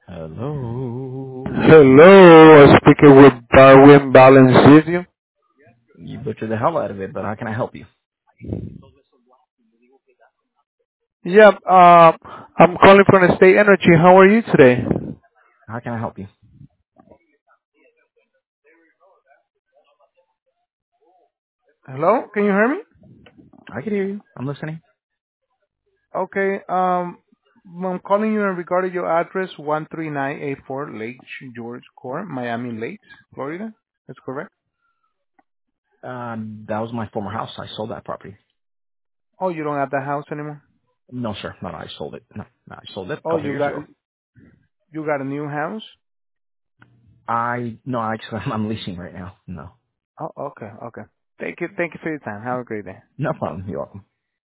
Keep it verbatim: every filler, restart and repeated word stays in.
Hello. Hello, uh, speaking with Darwin Balenciaga. You butchered the hell out of it, but how can I help you? Yep, uh, I'm calling from the State Energy. How are you today? How can I help you? Hello, can you hear me? I can hear you. I'm listening. Okay, um, I'm calling you in regard to your address, one three nine eight four Lake George Court, Miami Lakes, Florida. That's correct? Um, that was my former house. I sold that property. Oh, you don't have the house anymore? No, sir. No, no, I sold it. No, no, I sold it a Oh, couple of you years got, ago. you got a new house? I, no, actually, I'm leasing right now. No. Oh, okay, okay. Thank you, thank you for your time. Have a great day. No problem. You're welcome.